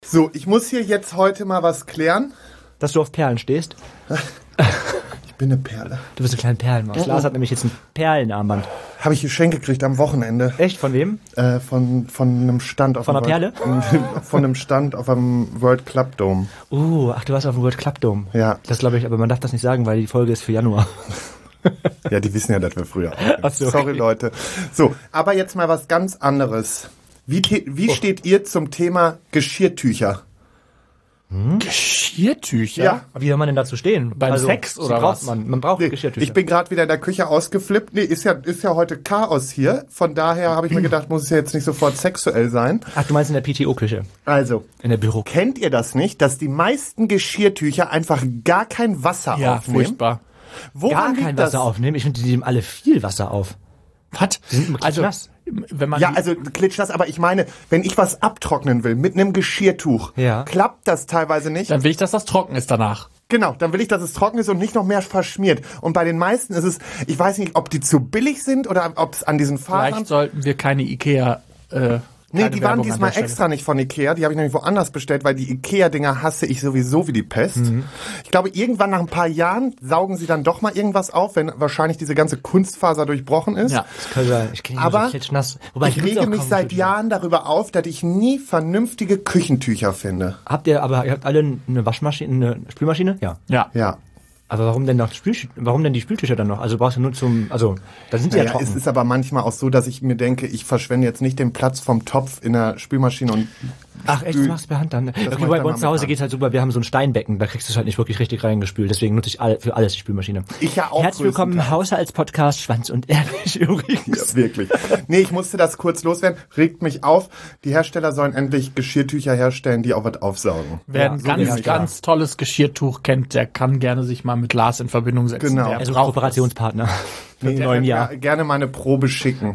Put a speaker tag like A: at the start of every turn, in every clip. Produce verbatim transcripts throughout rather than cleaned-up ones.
A: So, ich muss hier jetzt heute mal was klären.
B: Dass du auf Perlen stehst?
A: Ich bin eine Perle.
B: Du bist ein kleiner Perlenmaus. Mhm. Lars hat nämlich jetzt ein Perlenarmband.
A: Habe ich geschenkt gekriegt am Wochenende.
B: Echt? Von wem?
A: Äh, von, von einem Stand auf
B: Von
A: dem
B: einer
A: World, Perle? Von einem Stand auf einem World Club Dome.
B: Uh, ach, du warst auf dem World Club Dome.
A: Ja.
B: Das glaube ich, aber man darf das nicht sagen, weil die Folge ist für Januar.
A: Ja, die wissen ja, dass wir früher aufnehmen.
B: Ach so,
A: Sorry,
B: okay.
A: Leute. So, aber jetzt mal was ganz anderes. Wie, te- wie
B: oh.
A: steht ihr zum Thema Geschirrtücher?
C: Hm? Geschirrtücher?
A: Ja.
B: Wie soll man denn dazu stehen?
C: Beim
B: also,
C: Sex oder
B: braucht
C: was?
B: Man, man braucht
A: Nee,
B: Geschirrtücher.
A: ich bin gerade wieder in der Küche ausgeflippt. Nee, ist ja, ist ja heute Chaos hier. Von daher habe ich mir gedacht, muss es ja jetzt nicht sofort sexuell sein.
B: Ach, du meinst in der P T O-Küche?
A: Also,
B: in der Büro.
A: Kennt ihr das nicht, dass die meisten Geschirrtücher einfach gar kein Wasser
C: ja,
A: aufnehmen?
C: Furchtbar.
A: Woran
B: Gar kein
A: liegt das?
B: Wasser aufnehmen? Ich finde, die nehmen alle viel Wasser auf.
C: Was?
B: Die sind immer
C: Also,
B: nass.
C: wenn man
A: Ja, also klitschnass, aber ich meine, wenn ich was abtrocknen will mit einem Geschirrtuch,
B: Ja.
A: klappt das teilweise nicht.
C: dann will ich, dass das trocken ist danach.
A: Genau, dann will ich, dass es trocken ist und nicht noch mehr verschmiert. Und bei den meisten ist es, ich weiß nicht, ob die zu billig sind oder ob es an diesen Fasern...
C: Vielleicht sollten wir keine Ikea... Äh,
A: Nee,
C: keine
A: die waren
C: Werbung an
A: diesmal
C: der Stelle.
A: extra nicht von Ikea. Die habe ich nämlich woanders bestellt, weil die Ikea-Dinger hasse ich sowieso wie die Pest. Mhm. Ich glaube, irgendwann nach ein paar Jahren saugen sie dann doch mal irgendwas auf, wenn wahrscheinlich diese ganze Kunstfaser durchbrochen ist.
C: Ja.
B: Das kann sein. Ich kenne
A: Aber
B: so klitschnass. Wobei,
A: ich
B: benutze
A: rege
B: auch
A: mich
B: kaum
A: seit
B: Geschirrtücher.
A: Jahren darüber auf, dass ich nie vernünftige Küchentücher finde.
B: Habt ihr, aber ihr habt alle eine Waschmaschine, eine Spülmaschine? Ja.
C: Ja.
A: Ja.
B: Aber warum denn noch Spül, warum denn die Spültücher dann noch? Also brauchst du nur zum, also, da sind die ja,
A: Naja,
B: trocken.
A: es ist aber manchmal auch so, dass ich mir denke, ich verschwende jetzt nicht den Platz vom Topf in der Spülmaschine und
B: Ach echt,
A: spül-
B: du machst es per Hand dann?
A: mach
B: Okay,
A: ich
B: bei
A: dann
B: bei
A: mal
B: uns zu Hause
A: mit
B: geht's halt super, wir haben so ein Steinbecken, da kriegst du es halt nicht wirklich richtig reingespült, deswegen nutze ich all, für alles die Spülmaschine.
A: Ich ja auch
B: Herzlich willkommen im
A: größtenteils.
B: Haushaltspodcast Schwanz und Ehrlich übrigens.
A: Ja, wirklich. Nee, ich musste das kurz loswerden. Regt mich auf. Die Hersteller sollen endlich Geschirrtücher herstellen, die auch was aufsaugen.
C: Wer
B: Ja,
C: ein
B: so
C: ganz,
B: bin ich,
C: ganz tolles Geschirrtuch kennt, der kann gerne sich mal mit Lars in Verbindung setzen.
A: Genau.
C: Der
B: Also
C: braucht
B: Kooperationspartner
A: Nee,
B: im neuen Jahr.
A: ja, gerne mal eine Probe schicken.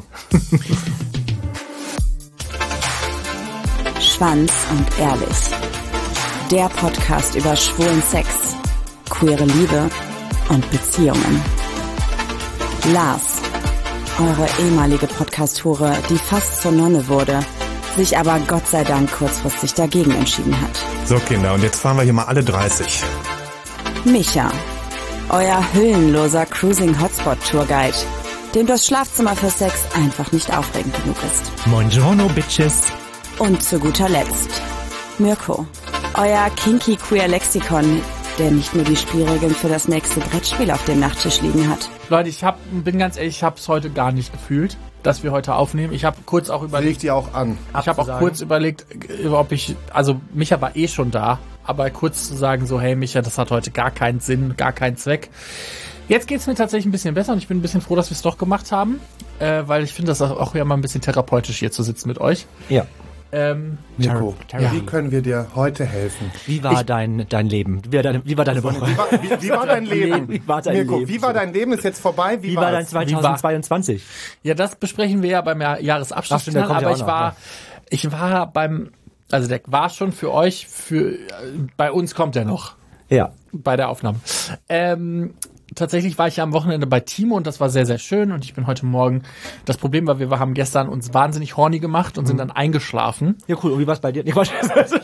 D: Schwanz und Ehrlich. Der Podcast über schwulen Sex, queere Liebe und Beziehungen. Lars, eure ehemalige Podcast-Hure, die fast zur Nonne wurde, sich aber Gott sei Dank kurzfristig dagegen entschieden hat.
E: So Kinder, und jetzt fahren wir hier mal alle dreißig.
D: Micha, euer hüllenloser Cruising-Hotspot-Tourguide, dem das Schlafzimmer für Sex einfach nicht aufregend genug ist.
B: Buongiorno, Bitches.
D: Und zu guter Letzt Mirko, euer kinky queer Lexikon, der nicht nur die Spielregeln für das nächste Brettspiel auf dem Nachttisch liegen hat.
C: Leute, ich hab, bin ganz ehrlich, ich habe es heute gar nicht gefühlt, dass wir heute aufnehmen. Ich habe kurz auch überlegt,
A: Regt ihr auch an.
C: ich habe auch
B: abzusagen.
C: kurz überlegt, äh, ob ich, also Micha war eh schon da, aber kurz zu sagen so, hey Micha, das hat heute gar keinen Sinn, gar keinen Zweck. Jetzt geht's mir tatsächlich ein bisschen besser und ich bin ein bisschen froh, dass wir es doch gemacht haben, äh, weil ich finde das auch ja mal ein bisschen therapeutisch hier zu sitzen mit euch.
B: Ja.
C: Ähm,
A: Nico,
B: Terra-
A: wie können wir dir heute helfen?
B: Wie war dein, dein Leben? Wie war deine, wie war deine Woche?
A: Wie war, wie, wie war dein Leben?
B: Wie war dein
A: Mirko,
B: Leben?
A: wie war dein Leben? Ist jetzt vorbei? Wie,
B: Wie war dein
A: war's?
B: zweitausendzweiundzwanzig?
C: ja, das besprechen wir ja beim Jahr- Jahresabschluss,
B: Ach, stimmt, der kommt ja
C: aber
B: auch
C: ich
B: noch,
C: war,
B: ja.
C: ich war beim, also der war schon für euch, für, äh, bei uns kommt er noch.
B: Ja.
C: Bei der Aufnahme. Ähm, tatsächlich war ich ja am Wochenende bei Timo und das war sehr, sehr schön und ich bin heute Morgen, das Problem war, wir haben gestern uns wahnsinnig horny gemacht und sind dann eingeschlafen.
B: Ja, cool. Und wie war's bei dir? Nee, Quatsch.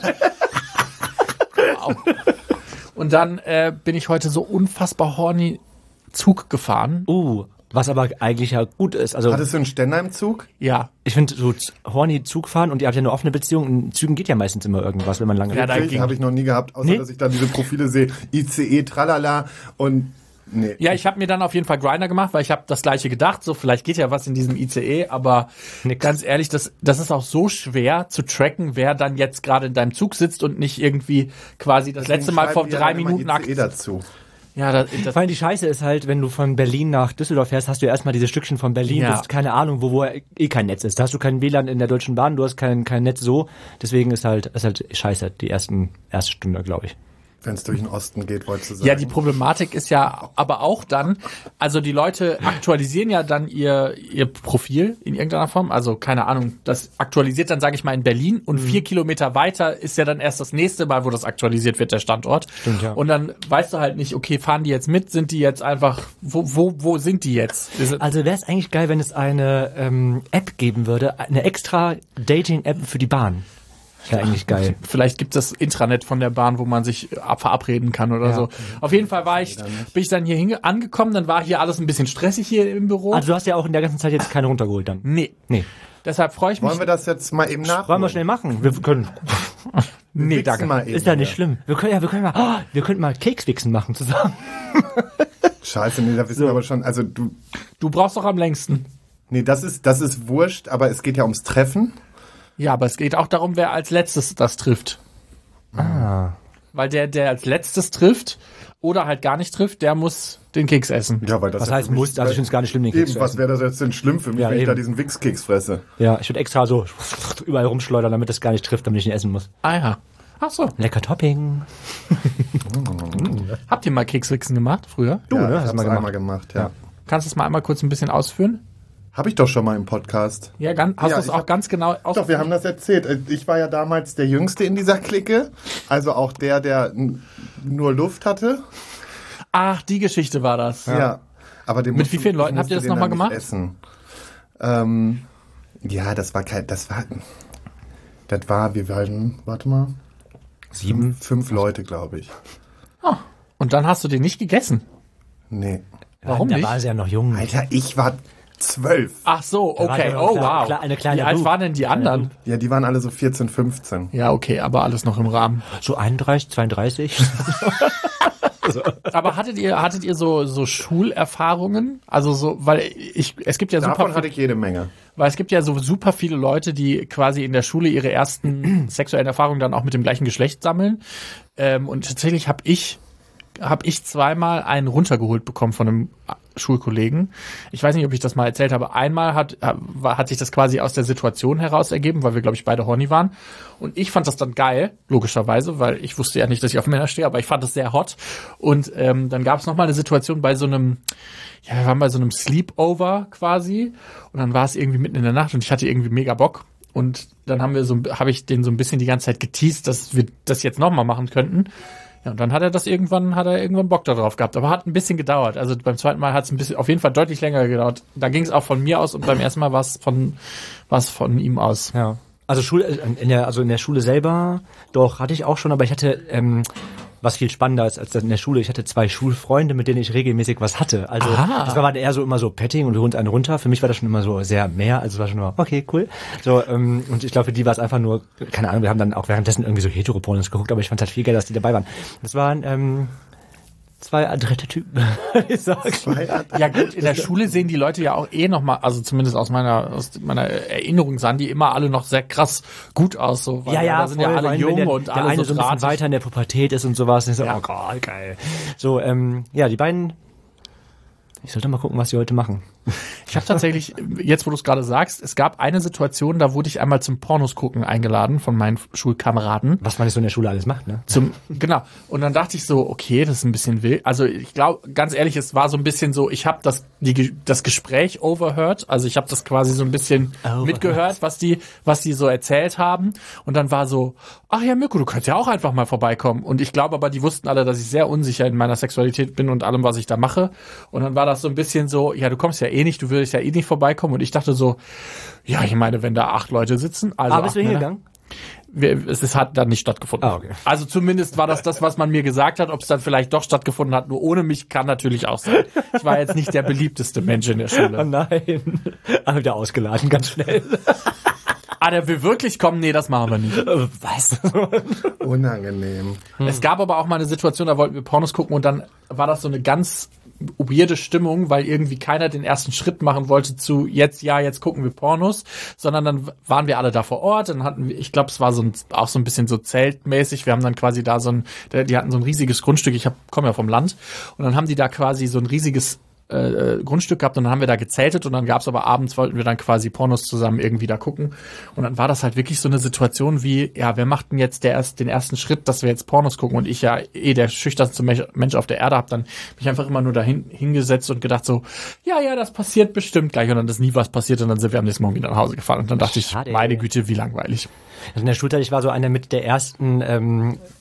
C: Wow. Und dann äh, bin ich heute so unfassbar horny Zug gefahren.
B: uh, was aber eigentlich ja gut ist. Also,
A: Hattest du einen Ständer im Zug?
C: Ja,
B: ich finde so z- horny Zug fahren und ihr habt ja eine offene Beziehung. In Zügen geht ja meistens immer irgendwas, wenn man lange
C: Ja, da
A: Wirklich?
C: ging-
A: Habe ich noch nie gehabt, außer
B: Nee?
A: dass ich da diese Profile sehe. I C E, tralala und nee.
C: ja, ich habe mir dann auf jeden Fall Grindr gemacht, weil ich habe das gleiche gedacht, so vielleicht geht ja was in diesem I C E, aber
B: Nix.
C: ganz ehrlich, das, das ist auch so schwer zu tracken, wer dann jetzt gerade in deinem Zug sitzt und nicht irgendwie quasi das letzte Mal vor drei Minuten
A: nackt.
C: nackt.
A: dazu.
C: Ja, das, das,
B: Vor allem die Scheiße ist halt, wenn du von Berlin nach Düsseldorf fährst, hast du ja erstmal diese Stückchen von Berlin,
C: Ja.
B: das ist keine Ahnung, wo, wo eh kein Netz ist. Da hast du kein W L A N in der Deutschen Bahn, du hast kein, kein Netz so. Deswegen ist halt, ist halt scheiße, die ersten, erste Stunde, glaube ich.
A: Wenn es durch den Osten geht, wolltest du sagen.
C: ja, die Problematik ist ja aber auch dann, also die Leute aktualisieren ja dann ihr ihr Profil in irgendeiner Form, also keine Ahnung, das aktualisiert dann, sage ich mal, in Berlin und vier Kilometer weiter ist ja dann erst das nächste Mal, wo das aktualisiert wird, der Standort.
B: Stimmt, ja.
C: Und dann weißt du halt nicht, okay, fahren die jetzt mit, sind die jetzt einfach, wo wo wo sind die jetzt? Ist-
B: Also wäre es eigentlich geil, wenn es eine ähm, App geben würde, eine extra Dating-App für die Bahn. Ja, eigentlich geil.
C: Vielleicht gibt es das Intranet von der Bahn, wo man sich verabreden kann oder
B: Ja.
C: so. Auf jeden Fall war ich, bin ich dann hier hinge- angekommen, dann war hier alles ein bisschen stressig hier im Büro.
B: Also du hast ja auch in der ganzen Zeit jetzt keine runtergeholt dann.
C: nee.
B: Nee.
C: Deshalb freue ich mich.
A: Wollen wir das jetzt mal eben nachholen?
B: Wollen wir schnell machen? Wir können.
C: nee,
A: Wichsen
C: danke.
A: mal eben,
B: Ist ja nicht schlimm. Wir können ja, wir können mal, oh, wir könnten mal Kekswichsen machen zusammen.
A: Scheiße, nee, da wissen wir aber schon, also du,
C: Du brauchst doch am längsten.
A: nee, das ist, das ist wurscht, aber es geht ja ums Treffen.
C: Ja, aber es geht auch darum, wer als letztes das trifft.
B: Ah.
C: Weil der, der als letztes trifft oder halt gar nicht trifft, der muss den Keks essen.
A: Ja, weil das
B: Was
A: ja
B: heißt
A: für mich-
B: muss? Also ich finde es gar nicht schlimm, den Keks
A: Eben,
B: zu
A: was
B: essen.
A: wäre das jetzt denn schlimm für mich,
B: Ja,
A: wenn ich da
B: eben.
A: diesen Wichskeks fresse?
B: Ja, ich würde extra so überall rumschleudern, damit das gar nicht trifft, damit ich ihn essen muss.
C: Ah ja. Ach so.
B: Lecker Topping.
C: Habt ihr mal Kekswichsen gemacht früher?
B: Du,
A: ja,
B: ne?
A: ich
B: Hast
A: hab's
B: du mal gemacht.
A: einmal gemacht, ja.
C: Kannst du es mal einmal kurz ein bisschen ausführen?
A: Habe ich doch schon mal im Podcast.
C: Ja, ganz, hast
A: Ja,
C: du es
A: ich
C: auch
A: hab-
C: ganz genau aus?
A: Doch, wir haben das erzählt. Ich war ja damals der Jüngste in dieser Clique. Also auch der, der n- nur Luft hatte.
C: Ach, die Geschichte war das.
A: Ja. Aber den
C: Mit
A: musst
C: wie
A: du-
C: vielen
A: ich
C: Leuten habt
A: musste
C: ihr das
A: den
C: noch mal
A: dann nicht
C: gemacht?
A: Essen. Ähm, ja, das war kein, das war, das war, wir waren, warte mal,
B: Sieben.
A: fünf, fünf Leute, glaube ich.
C: Und dann hast du den nicht gegessen.
A: Nee.
C: Warum
B: da
C: nicht?
B: war sie ja noch jung.
A: Alter, ich war zwölf.
C: Ach so,
B: Da war
C: okay.
B: der noch
C: Oh,
B: kle-
C: wow.
B: kle- eine kleine
C: Wie alt
B: Bub.
C: waren denn die anderen?
A: Ja, die waren alle so vierzehn, fünfzehn.
C: Ja, okay, aber alles noch im Rahmen.
B: So einunddreißig, zweiunddreißig.
C: Aber hattet ihr, hattet ihr so, so Schulerfahrungen? Also so, weil ich, es gibt ja super,
A: Davon hatte ich jede Menge.
C: weil es gibt ja so super viele Leute, die quasi in der Schule ihre ersten sexuellen Erfahrungen dann auch mit dem gleichen Geschlecht sammeln. Ähm, und tatsächlich habe ich, habe ich zweimal einen runtergeholt bekommen von einem Schulkollegen. Ich weiß nicht, ob ich das mal erzählt habe. Einmal hat, war, hat sich das quasi aus der Situation heraus ergeben, weil wir, glaube ich, beide horny waren. Und ich fand das dann geil, logischerweise, weil ich wusste ja nicht, dass ich auf Männer stehe, aber ich fand das sehr hot. Und ähm, dann gab es nochmal eine Situation bei so einem, ja, wir waren bei so einem Sleepover quasi. Und dann war es irgendwie mitten in der Nacht und ich hatte irgendwie mega Bock. Und dann haben wir so, habe ich den so ein bisschen die ganze Zeit geteased, dass wir das jetzt nochmal machen könnten. Ja, und dann hat er das irgendwann, hat er irgendwann Bock darauf gehabt. Aber hat ein bisschen gedauert. Also beim zweiten Mal hat es ein bisschen, auf jeden Fall deutlich länger gedauert. Da ging es auch von mir aus und beim ersten Mal war es von, war es von ihm aus.
B: Ja. Also Schule, in der, also in der Schule selber, doch, hatte ich auch schon, aber ich hatte, ähm, was viel spannender ist als das in der Schule, ich hatte zwei Schulfreunde, mit denen ich regelmäßig was hatte. Also
C: Aha.
B: das war eher so immer so Petting und wir holen einen runter. Für mich war das schon immer so sehr mehr, also es war schon nur, okay, cool. So, ähm, und ich glaube, für die war es einfach nur, keine Ahnung, wir haben dann auch währenddessen irgendwie so Heteropornos geguckt, aber ich fand halt viel geil, dass die dabei waren. Das waren, ähm, zwei adrette Typen, würde ich sagen.
C: Ja gut, in der Schule sehen die Leute ja auch eh nochmal, also zumindest aus meiner aus meiner Erinnerung sahen die immer alle noch sehr krass gut aus. So, weil
B: Ja, ja,
C: da sind ja
B: voll,
C: alle
B: vor allem,
C: jung
B: wenn der,
C: und
B: der
C: alle
B: eine
C: so
B: so ein bisschen
C: drahtig.
B: weiter in der Pubertät ist und sowas. Und ich so,
C: Ja.
B: oh Gott, geil. So, ähm, ja, die beiden, ich sollte mal gucken, was sie heute machen.
C: Ich habe tatsächlich, jetzt wo du es gerade sagst, es gab eine Situation, da wurde ich einmal zum Pornos gucken eingeladen von meinen Schulkameraden.
B: Was man nicht so in der Schule alles macht, ne?
C: Zum, genau. Und dann dachte ich so, okay, das ist ein bisschen wild. Also ich glaube, ganz ehrlich, es war so ein bisschen so, ich habe das, die, das Gespräch overheard. Also ich habe das quasi so ein bisschen
B: Overheard.
C: mitgehört, was die, was die so erzählt haben. Und dann war so, ach ja, Mirko, du könntest ja auch einfach mal vorbeikommen. Und ich glaube aber, die wussten alle, dass ich sehr unsicher in meiner Sexualität bin und allem, was ich da mache. Und dann war das so ein bisschen so, ja, du kommst ja eh nicht, du würdest ja eh nicht vorbeikommen. Und ich dachte so, ja, ich meine, wenn da acht Leute sitzen, also
B: Ah, bist du
C: acht Männer-
B: hingegangen?
C: wir, es, es hat dann nicht stattgefunden.
B: Ah, okay.
C: Also zumindest war das das, was man mir gesagt hat. Ob es dann vielleicht doch stattgefunden hat, nur ohne mich, kann natürlich auch sein. Ich war jetzt nicht der beliebteste Mensch in der
B: Oh
C: Schule.
B: nein. Ah, wieder ausgeladen, ganz schnell.
C: Ah, der will wirklich kommen? Nee, das machen wir nicht.
B: Äh, Was?
A: Unangenehm.
C: Es gab aber auch mal eine Situation, da wollten wir Pornos gucken und dann war das so eine ganz weirde Stimmung, weil irgendwie keiner den ersten Schritt machen wollte zu jetzt, ja, jetzt gucken wir Pornos, sondern dann waren wir alle da vor Ort, dann hatten wir, ich glaube, es war so ein, auch so ein bisschen so zeltmäßig, wir haben dann quasi da so ein, die hatten so ein riesiges Grundstück, ich komme ja vom Land, und dann haben die da quasi so ein riesiges äh, Grundstück gehabt und dann haben wir da gezeltet und dann gab's aber abends, wollten wir dann quasi Pornos zusammen irgendwie da gucken und dann war das halt wirklich so eine Situation wie, ja, wer macht denn jetzt der erst, den ersten Schritt, dass wir jetzt Pornos gucken, und ich ja eh der schüchternste Mensch auf der Erde hab, dann mich einfach immer nur dahin hingesetzt und gedacht so, ja, ja, das passiert bestimmt gleich, und dann ist nie was passiert und dann sind wir am nächsten Morgen wieder nach Hause gefahren und dann dachte ich,
B: Schade.
C: meine Güte, wie langweilig.
B: Also in der Schulzeit, ich war so einer mit der ersten, ähm,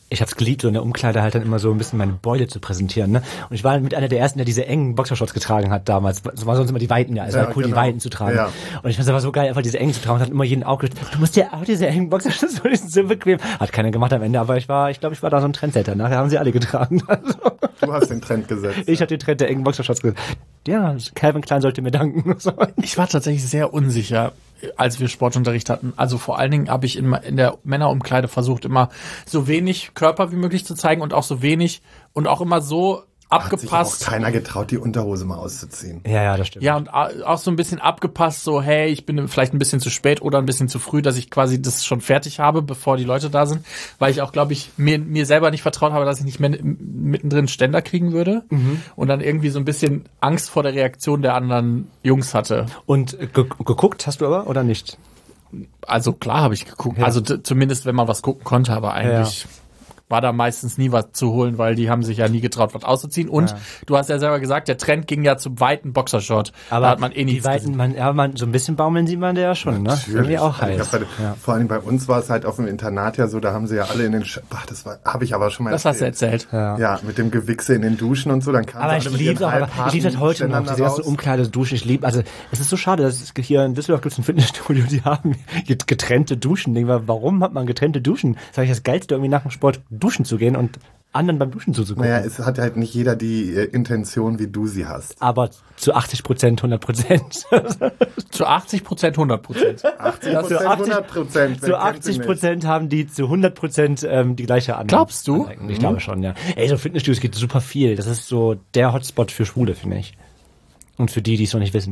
B: ich hab's geliebt, so in der Umkleide halt dann immer so ein bisschen meine Beule zu präsentieren, ne? Und ich war mit einer der ersten, der diese engen Boxershorts getragen hat damals. Das war sonst immer die Weiten, ja. Es
A: Ja,
B: war cool,
A: genau.
B: die Weiten zu tragen.
A: Ja.
B: Und ich fand es aber so geil, einfach diese engen zu tragen. Und hat immer jeden auch gesagt, du musst ja auch diese engen Boxershorts, die sind so bequem. Hat keiner gemacht am Ende, aber ich war, ich glaube, ich war da so ein Trendsetter. Nachher haben sie alle getragen. Also,
A: Du hast den Trend gesetzt.
B: ich habe den Trend der engen Boxershorts gesagt. Ja, Calvin Klein sollte mir danken. So.
C: Ich war tatsächlich sehr unsicher, als wir Sportunterricht hatten. Also vor allen Dingen habe ich in, in der Männerumkleide versucht, immer so wenig Körper wie möglich zu zeigen und auch so wenig und auch immer so
A: Hat sich auch
C: abgepasst.
A: keiner getraut, die Unterhose mal auszuziehen.
B: Ja, ja, das stimmt.
C: Ja, und a- auch so ein bisschen abgepasst, so, hey, ich bin vielleicht ein bisschen zu spät oder ein bisschen zu früh, dass ich quasi das schon fertig habe, bevor die Leute da sind, weil ich auch, glaube ich, mir, mir selber nicht vertraut habe, dass ich nicht mehr mittendrin Ständer kriegen würde und dann irgendwie so ein bisschen Angst vor der Reaktion der anderen Jungs hatte.
B: Und ge geguckt hast du aber, oder nicht?
C: Also klar habe ich geguckt,
B: Ja.
C: also d- zumindest wenn man was gucken konnte, aber eigentlich war da meistens nie was zu holen, weil die haben sich ja nie getraut, was auszuziehen. Und
B: Ja.
C: du hast ja selber gesagt, der Trend ging ja zum weiten Boxershort.
B: Aber
C: da hat man eh
B: die
C: nichts
B: Weiten,
C: gesehen.
B: man, ja, man, so ein bisschen baumeln sieht man der ja schon, ne? Irgendwie auch
A: Also ich
B: heiß.
A: hab bei,
B: Ja.
A: Vor allem bei uns war es halt auf dem Internat ja so, da haben sie ja alle in den, Sch Ach, das war, habe ich aber schon mal
C: Das hast du erzählt.
B: Ja.
A: Ja, mit dem Gewichse in den Duschen und so, dann kamen
B: Aber
A: sie
B: ich
A: alle mit
B: liebe
A: ihren
B: aber ich
A: halbharten
B: liebe das heute noch,
A: Ständern
B: diese
A: da
B: ganze
A: raus.
B: Umkleide, Duschen, ich liebe, also es ist so schade, dass es hier in Düsseldorf gibt es ein Fitnessstudio, die haben getrennte Duschen. Denk mal, warum hat man getrennte Duschen? Das ist eigentlich das Geilste, irgendwie nach dem Sport duschen zu gehen und anderen beim Duschen zuzugucken.
A: Naja, es hat halt nicht jeder die äh, Intention, wie du sie hast.
B: Aber zu achtzig Prozent, hundert Prozent.
C: Zu achtzig Prozent, hundert Prozent.
A: achtzig
B: Zu
A: Prozent,
B: achtzig
A: hundert Prozent.
B: Zu achtzig Prozent haben die zu hundert Prozent ähm, die gleiche Anlage.
C: Glaubst du?
B: Ich glaube schon, ja. Ey, so Fitnessstudios geht super viel. Das ist so der Hotspot für Schwule, finde ich. Und für die, die es noch nicht wissen.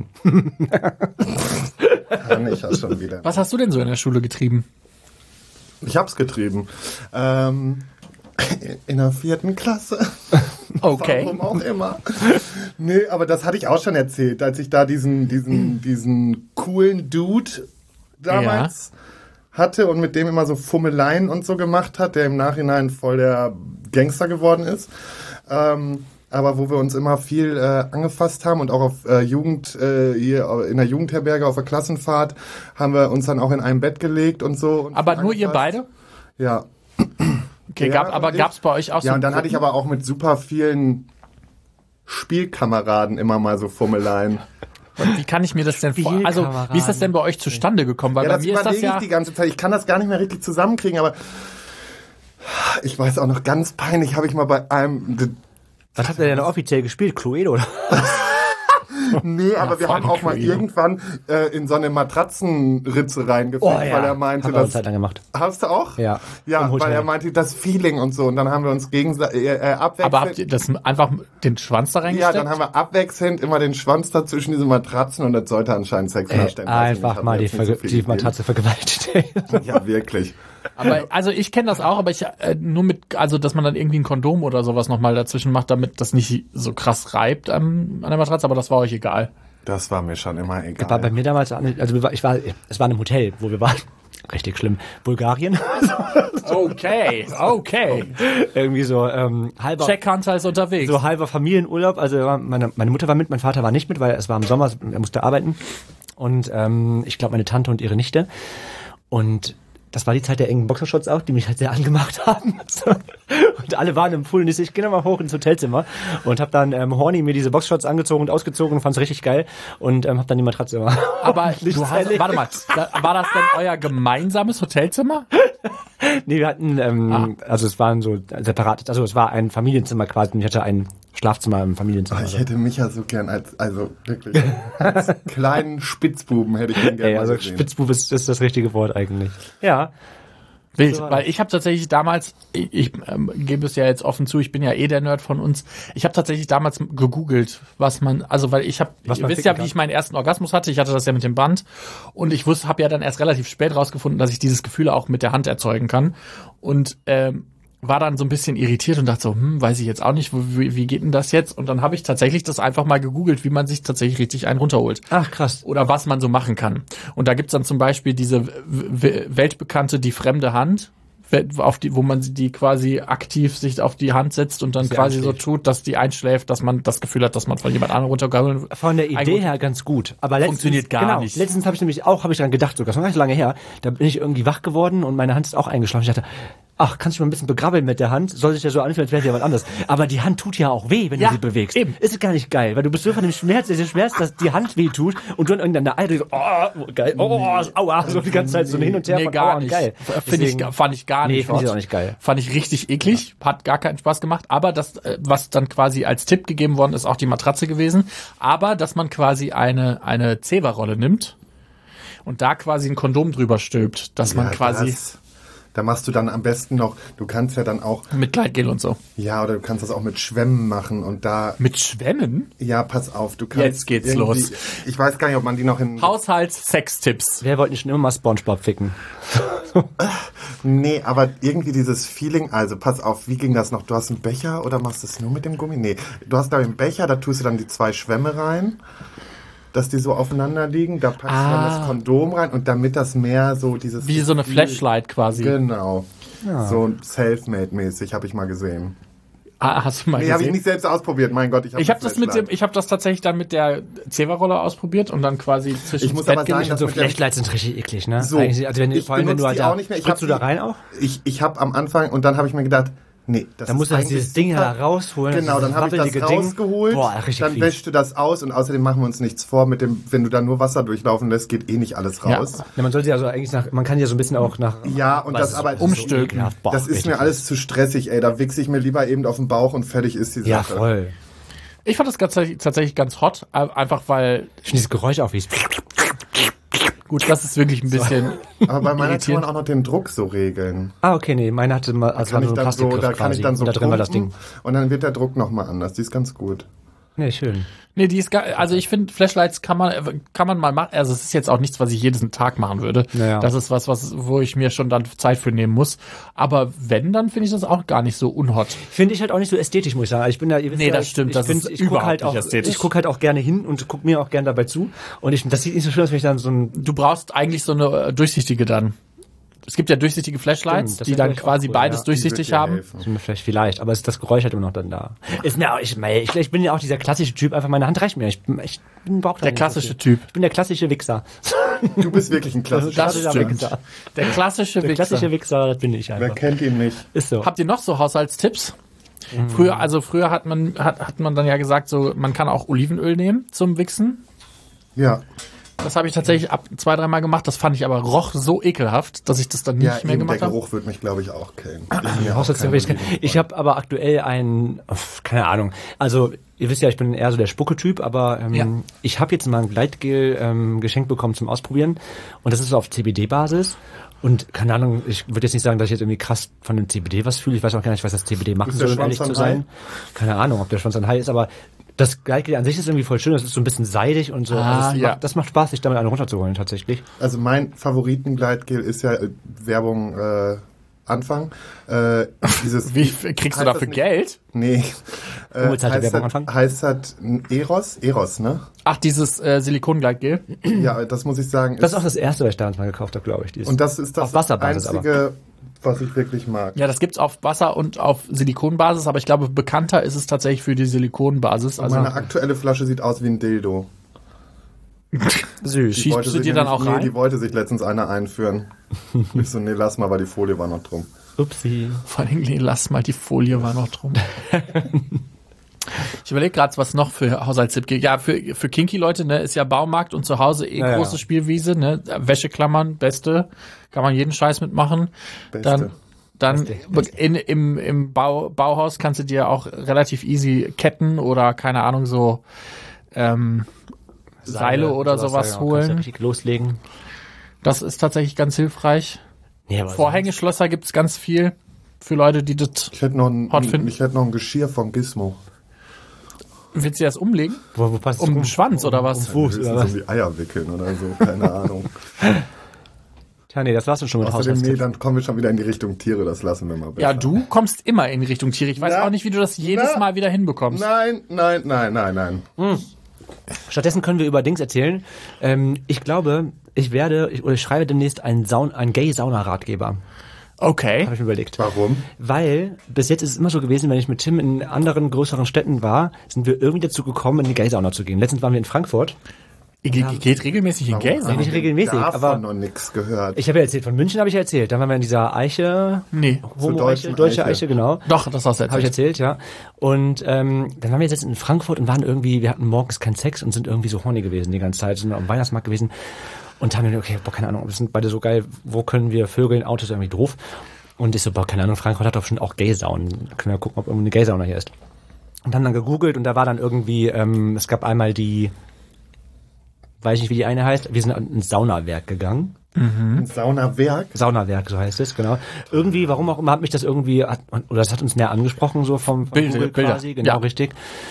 A: Kann ich das schon wieder.
C: Was hast du denn so in der Schule getrieben?
A: Ich hab's getrieben. Ähm, in der vierten Klasse.
C: Okay.
A: Warum auch immer. Nee, aber das hatte ich auch schon erzählt, als ich da diesen, diesen, diesen coolen Dude damals hatte und mit dem immer so Fummeleien und so gemacht hat, der im Nachhinein voll der Gangster geworden ist. Ähm, aber wo wir uns immer viel äh, angefasst haben und auch auf äh, Jugend, äh, hier in der Jugendherberge auf der Klassenfahrt haben wir uns dann auch in ein Bett gelegt und so. Und
C: Aber
A: viel
C: nur ihr
A: angefasst.
C: beide?
A: Ja.
C: Okay,
A: Ja,
C: gab, aber
A: und ich-
C: gab's bei euch auch so
A: Ja, und dann hatte ich
C: Gruppen?
A: aber auch mit super vielen Spielkameraden immer mal so Fummeleien.
C: Und wie kann ich mir das denn vor... Also,
B: Spielkameraden.
C: wie ist das denn bei euch zustande gekommen? Weil
A: Ja,
C: bei
A: das
C: mir ist das
A: überlege
C: ja...
A: ich die ganze Zeit. Ich kann das gar nicht mehr richtig zusammenkriegen, aber ich weiß auch noch, ganz peinlich habe ich mal bei einem...
B: Was habt ihr denn offiziell gespielt? Cluedo oder?
A: Nee, aber wir
C: voll
A: haben auch mal
C: Cluedo.
A: irgendwann äh, in so eine Matratzenritze reingefickt, weil er meinte,
B: Haben wir eine
A: das...
B: Zeit lang gemacht.
A: Hast du auch?
B: Ja,
A: Ja,
B: im Hotel.
A: weil er meinte, das Feeling und so. Und dann haben wir uns gegenseitig äh, äh, abwechselnd...
C: Aber habt ihr das einfach den Schwanz da
A: Ja,
C: reingesteckt?
A: dann haben wir abwechselnd immer den Schwanz da zwischen diesen Matratzen und das sollte anscheinend Sex
B: Ey,
A: darstellen. Weiß ich nicht,
B: einfach
A: hat
B: mal
A: mir
B: die,
A: jetzt nicht so
B: Ver
A: viel
B: die
A: gegeben.
B: Matratze vergewaltigt.
A: Ja, wirklich.
C: Aber also ich kenne das auch, aber ich äh, nur mit, also dass man dann irgendwie ein Kondom oder sowas nochmal dazwischen macht, damit das nicht so krass reibt an, an der Matratze, aber das war euch egal.
A: Das war mir schon immer egal.
B: War bei mir damals, also wir war- ich war, es war in einem Hotel, wo wir waren. Richtig schlimm. Bulgarien.
C: Okay, okay.
B: Irgendwie so ähm, halber,
C: Jack Hunter ist unterwegs.
B: so halber Familienurlaub. Also meine, meine Mutter war mit, mein Vater war nicht mit, weil es war im Sommer, er musste arbeiten. Und ähm, ich glaube meine Tante und ihre Nichte. Und das war die Zeit der engen Boxershorts auch, die mich halt sehr angemacht haben. So. Und alle waren im Pool und ich so, ich gehe nochmal hoch ins Hotelzimmer und habe dann ähm, horny mir diese Boxershorts angezogen und ausgezogen und fand's richtig geil und ähm, habe dann die Matratze immer.
C: aber
B: nicht
C: du hast,
B: zerlegt.
C: warte mal, da, war das denn euer gemeinsames Hotelzimmer?
B: Nee, wir hatten, ähm,
C: Ah.
B: also es waren so separat, also es war ein Familienzimmer quasi und ich hatte ein Schlafzimmer im Familienzimmer.
A: Oh, ich hätte mich ja so gern als, also wirklich, als kleinen Spitzbuben hätte ich ihn gerne
B: Ey,
A: mal
B: also
A: gesehen.
B: Spitzbub ist, ist das richtige Wort eigentlich. Ja.
C: Wild,
B: So war
C: weil
B: das.
C: ich habe tatsächlich damals, ich, ich ähm, gebe es ja jetzt offen zu, ich bin ja eh der Nerd von uns. Ich habe tatsächlich damals gegoogelt, was man, also weil ich habe,
B: Was
C: ihr
B: man
C: wisst ja,
B: ficken
C: wie ich meinen ersten Orgasmus hatte. Ich hatte das ja mit dem Band und ich wusste, habe ja dann erst relativ spät rausgefunden, dass ich dieses Gefühl auch mit der Hand erzeugen kann und ähm, war dann so ein bisschen irritiert und dachte so, hm, weiß ich jetzt auch nicht, wie, wie geht denn das jetzt? Und dann habe ich tatsächlich das einfach mal gegoogelt, wie man sich tatsächlich richtig einen runterholt.
B: Ach, krass.
C: Oder was man so machen kann. Und da gibt's dann zum Beispiel diese w- w- weltbekannte Die fremde Hand, we- auf die, wo man die quasi aktiv sich auf die Hand setzt und dann
B: sie
C: quasi so
B: einschläft.
C: tut, dass die einschläft, dass man das Gefühl hat, dass man von jemand anderem runtergeholt.
B: Von der Idee
C: Eigentlich-
B: her ganz gut. Aber letztens,
C: Funktioniert gar
B: genau,
C: nicht.
B: Letztens habe ich nämlich auch, habe ich dran gedacht, sogar schon ganz lange her, da bin ich irgendwie wach geworden und meine Hand ist auch eingeschlafen. Ich dachte, ach, kannst du mal ein bisschen begrabbeln mit der Hand? Soll sich ja so anfühlen, als wäre es jemand anderes. Aber die Hand tut ja auch weh, wenn
C: Ja,
B: du sie bewegst.
C: eben.
B: Ist gar nicht geil, weil du bist so von dem Schmerz, der Schmerz, dass die Hand weh tut und du an irgendeiner Eier so, oh, geil, oh, aua, so die ganze Zeit so hin und her
C: Nee,
B: von
C: gar
B: aua,
C: nicht.
B: geil.
C: Finde ich,
B: Deswegen-
C: fand ich gar
B: Nee,
C: nicht.
B: finde ich
C: hot.
B: auch nicht geil.
C: Fand ich richtig eklig, hat gar keinen Spaß gemacht. Aber das, äh, was dann quasi als Tipp gegeben worden ist, auch die Matratze gewesen. Aber, dass man quasi eine, eine Zewa-Rolle nimmt und da quasi ein Kondom drüber stülpt, dass man
A: Ja,
C: quasi
A: das, da machst du dann am besten noch, du kannst ja dann auch,
C: mit Gleitgel und so.
A: ja, oder du kannst das auch mit Schwämmen machen und da,
C: Mit Schwämmen?
A: ja, pass auf, du kannst.
C: Jetzt geht's
A: irgendwie-
C: los.
A: Ich weiß gar nicht, ob man die noch in.
C: Haushalts-Sex-Tipps.
B: Wer wollte nicht schon immer mal Spongebob ficken?
A: Nee, aber irgendwie dieses Feeling, also pass auf, wie ging das noch? Du hast einen Becher oder machst du es nur mit dem Gummi? Nee, du hast da einen Becher, da tust du dann die zwei Schwämme rein, dass die so aufeinander liegen, da packst du dann
C: Ah.
A: das Kondom rein und damit das mehr so dieses...
C: Wie so eine
A: Gefühl-
C: Flashlight quasi.
A: Genau. So Selfmade-mäßig, habe ich mal gesehen.
C: Ah, hast du mal
A: Nee, habe ich
C: gesehen?
A: nicht selbst ausprobiert, mein Gott, ich habe
C: Ich habe das mit dem, ich habe das tatsächlich dann mit der Zewa-Rolle ausprobiert und dann quasi zwischen
A: Ich muss aber sagen,
C: gelegt.
A: dass
B: So
A: mit der-
B: Flashlights sind richtig eklig, ne?
A: So,
B: Eigentlich, also wenn,
A: ich
B: vor allem, wenn
A: benutze
B: du halt
A: die
B: da,
A: auch nicht mehr. Ich
B: drückst
A: hab
B: du da
A: die-
B: rein auch?
A: Ich, ich habe am Anfang, und dann habe ich mir gedacht, nee, das
B: Da
A: ist
B: musst du halt
A: eigentlich
B: dieses Ding
A: super.
B: da rausholen.
A: Genau, dann habe ich das
B: wabbelige Ding.
A: rausgeholt,
B: Boah, richtig
A: dann
B: fies.
A: wäschst du das aus und außerdem machen wir uns nichts vor, mit dem, wenn du da nur Wasser durchlaufen lässt, geht eh nicht alles
C: Ja.
A: raus.
B: Ja, man sollte ja so eigentlich nach, man kann ja so ein bisschen auch nach...
A: Ja, und
B: Was
A: das aber
C: umstülpen.
B: ekelhaft. Boah,
A: das ist
B: richtig
A: mir alles zu stressig, ey, da wichse ich mir lieber eben auf den Bauch und fertig ist die Sache.
B: Ja, voll.
C: Ich fand das ganz, tatsächlich ganz hot, äh, einfach weil,
B: Ich finde dieses Geräusch auch wie es...
C: gut, das ist wirklich ein bisschen
A: Aber bei meiner kann
C: irritierend.
A: man auch noch den Druck so regeln.
B: Ah, okay, nee, meine hatte mal, also war
A: Kann ich
B: so ein
A: dann so,
B: Plastikgriff
A: da kann
B: quasi.
A: ich dann so
B: und da drin war das Ding.
A: pumpen und dann wird der Druck nochmal anders. Die ist ganz gut.
B: Nee, schön.
C: Nee, die ist gar, also ich finde, Flashlights kann man, kann man mal machen. Also es ist jetzt auch nichts, was ich jeden Tag machen würde.
B: Naja.
C: Das ist was, was, wo ich mir schon dann Zeit für nehmen muss. Aber wenn, dann finde ich das auch gar nicht so unhot.
B: Finde ich halt auch nicht so ästhetisch, muss ich sagen. Ich bin da, ihr wisst
C: Nee,
B: ja,
C: das
B: ich,
C: stimmt,
B: Ich,
C: das
B: find,
C: ist
B: ich guck
C: überhaupt
B: halt
C: nicht
B: auch,
C: ästhetisch.
B: ich guck halt auch gerne hin und guck mir auch gerne dabei zu. Und ich, das sieht nicht so schön aus, wenn ich dann so ein,
C: Du brauchst eigentlich so eine äh, durchsichtige dann. Es gibt ja durchsichtige Flashlights,
B: Stimmt, das
C: die
B: wäre
C: dann
B: vielleicht auch
C: quasi
B: cool,
C: beides
B: ja.
C: durchsichtig
A: Die wird dir
C: haben.
A: helfen.
B: so vielleicht vielleicht, aber es ist das Geräusch halt immer noch dann da. Ist mir auch, ich, ich, ich bin ja auch dieser klassische Typ, einfach meine Hand reicht mir. Ich, ich brauche
C: Der klassische Typ.
B: Ich bin der klassische Wichser.
A: Du bist wirklich ein klassischer.
C: Das
B: Klassischer
C: stimmt.
B: Wichser.
C: Der klassische
B: Der klassische
C: Wichser.
B: Wichser, das bin ich
A: Wer
B: einfach.
A: kennt ihn nicht?
B: Ist so.
C: Habt ihr noch so Haushaltstipps? Früher, also früher hat man, hat, hat man dann ja gesagt, so, man kann auch Olivenöl nehmen zum Wichsen.
A: Ja.
C: Das habe ich tatsächlich ab zwei, dreimal gemacht. Das fand ich aber roch so ekelhaft, dass ich das dann nicht
A: Ja,
C: mehr
A: eben, der
C: gemacht habe.
A: Geruch wird mich, glaube ich, auch killen.
B: Haushaltstheorie. Ich habe aber aktuell ein, keine Ahnung. Also ihr wisst ja, ich bin eher so der Spucke-Typ, aber ähm,
C: Ja.
B: ich habe jetzt mal ein Gleitgel ähm, geschenkt bekommen zum Ausprobieren und das ist so auf C B D-Basis. Und keine Ahnung, ich würde jetzt nicht sagen, dass ich jetzt irgendwie krass von dem C B D was fühle. Ich weiß auch gar nicht, was das C B D machen
A: Ist der
B: soll, um ehrlich
A: Schwanz
B: zu
A: dann
B: sein. Keine Ahnung, ob der Schwanz dann high ist, aber das Gleitgel an sich ist irgendwie voll schön. Das ist so ein bisschen seidig und so.
C: Ah,
B: also das,
C: ja.
B: macht, das macht Spaß, sich damit einen runterzuholen tatsächlich.
A: Also mein Favoritengleitgel ist ja äh, Werbung äh, Anfang. Äh, dieses,
C: Wie kriegst du
A: heißt
C: dafür
A: das nicht-
C: Geld?
A: Nee. Äh,
B: Unbezahlte
A: heißt,
B: Werbung
A: das,
B: Anfang?
A: heißt das ein Eros? Eros, ne?
C: Ach, dieses äh, Silikongleitgel.
A: Ja, das muss ich sagen.
B: Das ist auch das erste, was ich damals mal gekauft habe, glaube ich. Dieses.
A: und das ist das
B: auf Wasserbasis
A: Einzige, was ich wirklich mag.
C: Ja, das gibt's auf Wasser und auf Silikonbasis, aber ich glaube, bekannter ist es tatsächlich für die Silikonbasis. Also
A: Meine aktuelle Flasche sieht aus wie ein Dildo.
B: süß.
A: Die
C: schießt
A: wollte
C: du
A: sich
C: dir dann
A: nämlich-
C: auch
A: nee,
C: rein?
A: die wollte sich letztens eine einführen. Ich so, nee, lass mal, weil die Folie war noch drum.
B: Upsi.
C: Vor allem, nee, lass mal, die Folie war noch drum. Ich überlege gerade, was noch für Haushaltstipp gibt. Ja, für, für Kinky-Leute, ne, ist ja Baumarkt und zu Hause eh
B: Ja,
C: große
B: ja.
C: Spielwiese, ne, Wäscheklammern, beste, kann man jeden Scheiß mitmachen.
A: Beste.
C: Dann, dann
B: Beste,
C: in, im, im Bau, Bauhaus kannst du dir auch relativ easy Ketten oder, keine Ahnung, so, ähm, Seile oder sowas
B: ja,
C: holen.
B: kannst ja richtig loslegen.
C: Das ist tatsächlich ganz hilfreich.
B: Nee, aber
C: Vorhängeschlösser gibt's ganz viel für Leute, die das,
A: Ich hätte noch ein,
C: Hot finden.
A: ich hätte noch ein Geschirr vom Gizmo.
C: willst du das umlegen?
B: Wo, wo passt
C: Um
B: es
C: den
B: rum?
C: Schwanz oder was?
B: Fuß
A: Höchstens
B: oder was?
A: um die Eier wickeln oder so, keine Ahnung.
B: Tja, nee, das war's dann schon mit
A: Außerdem, nee,
B: Haushaltstipps.
A: dann kommen wir schon wieder in die Richtung Tiere, das lassen wir mal besser.
C: Ja, du kommst immer in Richtung Tiere. Ich weiß
A: Na,
C: auch nicht, wie du das jedes
A: na.
C: Mal wieder hinbekommst.
A: Nein, nein, nein, nein, nein.
B: Stattdessen können wir über Dings erzählen. Ähm, ich glaube, ich werde, ich, oder ich schreibe demnächst einen, Saun, einen Gay-Sauna-Ratgeber.
C: Okay.
B: Habe ich mir überlegt.
A: Warum?
B: Weil bis jetzt ist es immer so gewesen, wenn ich mit Tim in anderen größeren Städten war, sind wir irgendwie dazu gekommen, in die Gay-Sauna zu gehen. Letztens waren wir in Frankfurt.
C: Ihr ge- geht regelmäßig in Gay
B: Nee,
C: Sauna?
B: nicht regelmäßig,
A: Davon
B: aber
A: noch nichts gehört.
B: ich habe ja erzählt, von München habe ich ja erzählt. Dann waren wir in dieser Eiche,
C: Nee.
B: Homo-Eiche,
A: deutschen
B: deutsche
A: Eiche.
B: Eiche, genau.
C: Doch, das hast du
B: Habe ich
C: erzählt.
B: erzählt, ja. Und ähm, dann waren wir jetzt in Frankfurt und waren irgendwie, wir hatten morgens keinen Sex und sind irgendwie so horny gewesen die ganze Zeit, sind am Weihnachtsmarkt gewesen und haben gedacht, okay, boah, keine Ahnung, wir sind beide so geil, wo können wir vögeln, Auto ist irgendwie doof. Und ich so, boah, keine Ahnung, Frankfurt hat doch schon auch Gay-Saunen. Können wir gucken, ob irgendwie eine Gay-Sauna hier ist. Und haben dann gegoogelt und da war dann irgendwie, ähm, es gab einmal die, weiß ich nicht, wie die eine heißt, wir sind ins Saunawerk gegangen.
A: Ein Saunawerk.
B: Saunawerk, so heißt es, genau. Irgendwie, warum auch immer, hat mich das irgendwie, hat, oder das hat uns näher angesprochen, so vom, vom
C: Bilder,
B: Google
C: Bilder.
B: quasi, genau,
C: Ja.
B: richtig.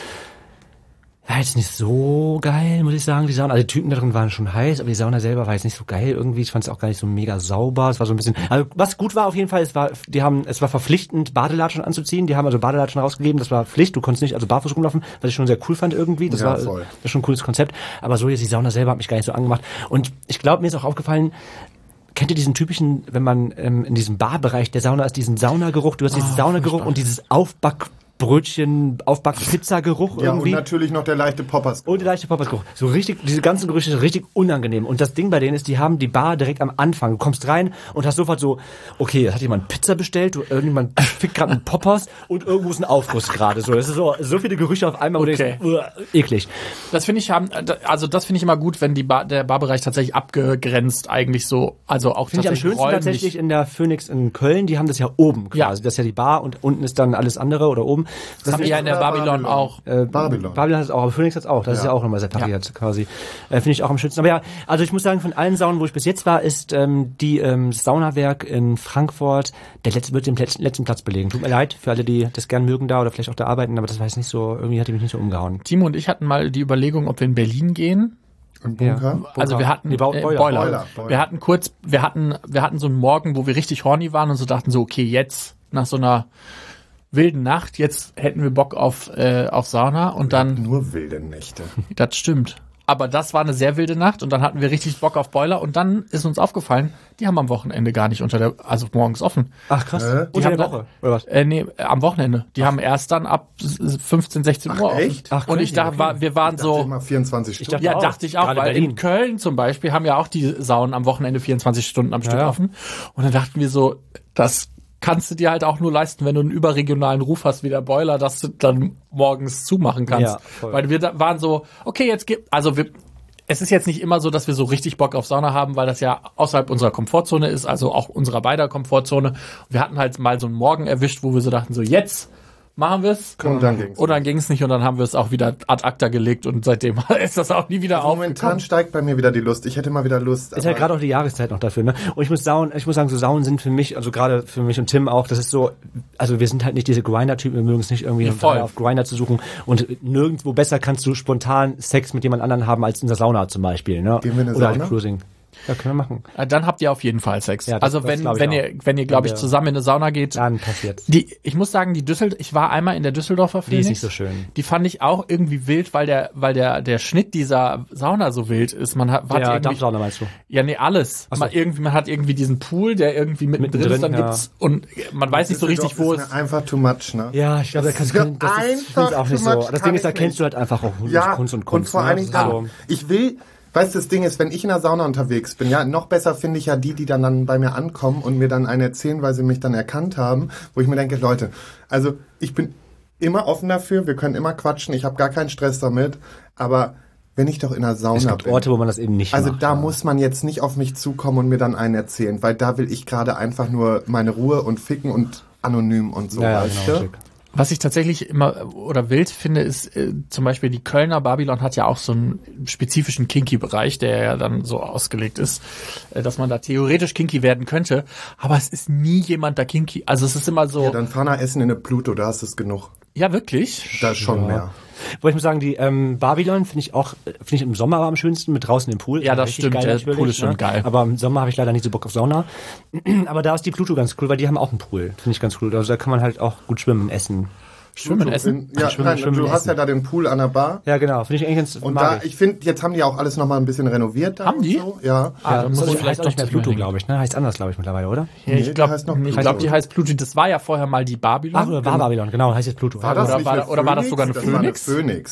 B: Ja, jetzt nicht so geil, muss ich sagen, die Sauna. Also die Typen da drin waren schon heiß, aber die Sauna selber war jetzt nicht so geil irgendwie. Ich fand es auch gar nicht so mega sauber. Es war so ein bisschen, also was gut war auf jeden Fall, es war, die haben, es war verpflichtend, Badelatschen anzuziehen. Die haben also Badelatschen rausgegeben, das war Pflicht. Du konntest nicht also barfuß rumlaufen, was ich schon sehr cool fand irgendwie. Das
A: Ja,
B: war,
A: voll.
B: das ist schon ein cooles Konzept. Aber so jetzt die Sauna selber hat mich gar nicht so angemacht. Und ich glaube, mir ist auch aufgefallen, kennt ihr diesen typischen, wenn man ähm, in diesem Barbereich der Sauna ist, diesen Saunageruch, du hast diesen Saunageruch und dieses Aufbackbrötchen, Aufback-Pizza-Geruch
A: Ja, und
B: irgendwie.
A: natürlich noch der leichte Poppers.
B: Und der leichte Poppersgeruch. So richtig, diese ganzen Gerüche sind richtig unangenehm. Und das Ding bei denen ist, die haben die Bar direkt am Anfang. Du kommst rein und hast sofort so, okay, jetzt hat jemand Pizza bestellt, du, irgendjemand fickt gerade einen Poppers und irgendwo ist ein Aufguss gerade. So, das ist so, so viele Gerüche auf einmal, wo
C: Okay.
B: du denkst, uah, eklig.
C: Das finde ich haben, also das finde ich immer gut, wenn die Bar, der Barbereich tatsächlich abgegrenzt eigentlich so, also auch
B: Finde ich am
C: tatsächlich
B: schönsten
C: räumlich.
B: tatsächlich in der Phoenix in Köln, die haben das ja oben quasi.
C: Ja.
B: Das ist ja die Bar und unten ist dann alles andere oder oben.
C: Das haben wir ja in der
A: Oder
C: Babylon,
A: Babylon.
C: auch.
B: Äh,
A: Babylon.
B: Babylon hat es auch, aber Phoenix hat es auch. Das
A: Ja.
B: ist ja auch nochmal separiert quasi. Äh, Finde ich auch am schönsten. Aber ja, also ich muss sagen, von allen Saunen, wo ich bis jetzt war, ist ähm, die ähm, Saunawerk in Frankfurt, der letzte wird den letzten, letzten Platz belegen. Tut mir leid für alle, die das gern mögen da oder vielleicht auch da arbeiten, aber das war jetzt nicht so, irgendwie hat die mich nicht so umgehauen.
C: Timo und ich hatten mal die Überlegung, ob wir in Berlin gehen.
A: Im Bunker.
C: Also wir hatten
B: Die Bau-
C: äh,
B: Boiler.
C: Boiler.
A: Boiler, Boiler.
C: Wir hatten kurz, wir hatten, wir hatten so einen Morgen, wo wir richtig horny waren und so dachten so, okay, jetzt nach so einer wilden Nacht, jetzt hätten wir Bock auf äh, auf Sauna und dann,
A: Nur wilde Nächte.
C: das stimmt. Aber das war eine sehr wilde Nacht und dann hatten wir richtig Bock auf Boiler und dann ist uns aufgefallen, die haben am Wochenende gar nicht unter der, also morgens offen.
B: Ach krass.
A: Äh?
B: Unter
C: Die
B: der
C: haben
B: Woche, oder was?
C: Äh, nee, äh, am Wochenende. Die haben erst dann ab fünfzehn, sechzehn Uhr offen.
A: echt?
B: Ach,
C: und ich
B: crazy,
C: dachte,
B: okay.
C: war, wir waren
A: Ich dachte
C: so,
A: immer vierundzwanzig Stunden.
B: dachte
C: ja,
B: auch.
C: dachte ich auch,
B: Gerade
C: weil
B: Berlin.
C: in Köln zum Beispiel haben ja auch die Saunen am Wochenende vierundzwanzig Stunden am Stück
B: ja.
C: offen. Und dann dachten wir so, das kannst du dir halt auch nur leisten, wenn du einen überregionalen Ruf hast wie der Boiler, dass du dann morgens zumachen kannst.
B: Ja, voll.
C: Weil wir da waren so, okay, jetzt gibt, also wir, es ist jetzt nicht immer so, dass wir so richtig Bock auf Sauna haben, weil das ja außerhalb unserer Komfortzone ist, also auch unserer beider Komfortzone. Wir hatten halt mal so einen Morgen erwischt, wo wir so dachten, so jetzt machen wir es.
A: Und dann ging's.
C: Und dann ging es nicht und dann haben wir es auch wieder ad acta gelegt und seitdem ist das auch nie wieder
A: Momentan
C: aufgekommen.
A: steigt bei mir wieder die Lust. Ich hätte mal wieder Lust.
B: Ist halt gerade auch die Jahreszeit noch dafür, ne? Und ich muss sagen, ich muss sagen, so Saunen sind für mich, also gerade für mich und Tim auch, das ist so, also wir sind halt nicht diese Grinder-Typen, wir mögen es nicht irgendwie
C: Ja, voll.
B: auf Grinder zu suchen und nirgendwo besser kannst du spontan Sex mit jemand anderen haben als in der Sauna zum Beispiel, ne?
A: Gehen wir in eine
B: Oder
A: Sauna?
B: halt Cruising. Ja, können wir machen.
C: Äh, Dann habt ihr auf jeden Fall Sex.
B: Ja, das-
C: also
B: das
C: wenn
B: glaub ich
C: wenn
B: auch.
C: ihr wenn ihr glaube ich
B: Wenn wir-
C: zusammen in eine Sauna geht.
B: Dann passiert's.
C: Die ich muss sagen, die Düssel ich war einmal in der Düsseldorfer
B: Die
C: Phoenix.
B: ist nicht so schön.
C: Die fand ich auch irgendwie wild, weil der weil der der Schnitt dieser Sauna so wild ist. Man hat, hat
B: Der
C: irgendwie
B: Dampfsauna meinst du?
C: ja nee alles.
B: so.
C: Man irgendwie man hat irgendwie diesen Pool, der irgendwie mittendrin,
B: Mittendrin,
C: ist, dann
B: ja.
C: gibt's und man weiß nicht so richtig, wo
A: ist
C: es
A: mir einfach too much, ne?
B: Ja, ich glaube, da kannst
A: ist
B: du, das ist, ich
A: einfach
B: find's auch nicht
A: too much,
B: so. Das
A: kann
B: Ding ist, da
A: ich
B: kennst
A: nicht.
B: du halt einfach auch
A: Ja,
B: Kunst und Kunst.
A: und vor
B: ne?
A: allen
B: Das
A: Dingen
B: ist
A: dann,
B: so-
A: ich will, weißt du, das Ding ist, wenn ich in der Sauna unterwegs bin, ja, noch besser finde ich ja die, die dann, dann bei mir ankommen und mir dann eine erzählen, weil sie mich dann erkannt haben, wo ich mir denke, Leute, also ich bin immer offen dafür, wir können immer quatschen, ich habe gar keinen Stress damit, aber wenn ich doch in der Sauna
B: Es gibt
A: bin,
B: Orte, wo man das eben nicht
A: also
B: macht.
A: da
B: ja.
A: muss man jetzt nicht auf mich zukommen und mir dann einen erzählen, weil da will ich gerade einfach nur meine Ruhe und ficken und anonym und so,
B: Ja, ja,
A: weißt
B: genau,
A: du?
B: schick.
C: Was ich tatsächlich immer oder wild finde, ist äh, zum Beispiel die Kölner Babylon hat ja auch so einen spezifischen Kinky-Bereich, der ja dann so ausgelegt ist, äh, dass man da theoretisch Kinky werden könnte. Aber es ist nie jemand da Kinky. Also es ist immer so,
A: Ja,
C: ja,
A: dann fahr nach Essen in eine Pluto, da ist es genug.
C: wirklich.
A: Da ist schon mehr.
B: Wobei ich muss sagen, die ähm, Babylon finde ich auch, finde ich im Sommer am schönsten mit draußen im Pool.
C: Ja, das
B: Richtig
C: stimmt,
B: geil
C: der
B: natürlich,
C: Pool ist schon geil.
B: Aber im Sommer habe ich leider nicht so Bock auf Sauna. Aber da ist die Pluto ganz cool, weil die haben auch einen Pool. Finde ich ganz cool. Also da kann man halt auch gut schwimmen, essen.
C: Schwimmen, essen.
A: In, ja,
B: Schwimmen,
A: nein,
B: schwimmen,
A: du hast
B: essen.
A: ja da den Pool an der Bar.
B: Ja, genau. Finde ich eigentlich ganz
A: Und
B: mag
A: da, ich finde, jetzt haben die auch alles nochmal ein bisschen renoviert da.
C: Haben
A: und
C: die?
A: So. Ja.
C: Ah,
B: ja,
C: dann
B: muss
C: muss ich
B: ich
C: vielleicht
B: vielleicht auch nicht mehr
C: doch
B: Pluto,
C: Pluto,
B: glaube ich. Ne? Heißt anders, glaube ich, mittlerweile, oder?
C: Ja,
A: Nee,
C: ich
A: die
C: glaube,
A: heißt noch
C: ich
A: Pluto.
C: glaub, die heißt Pluto. Das war ja vorher mal die Babylon.
B: Ach, oder war Babylon, genau, heißt jetzt Pluto.
A: War das
C: Oder
A: nicht
C: war-
A: eine
C: oder war das
A: Phoenix?
C: sogar eine
A: das war eine
C: Phoenix?
A: Phoenix.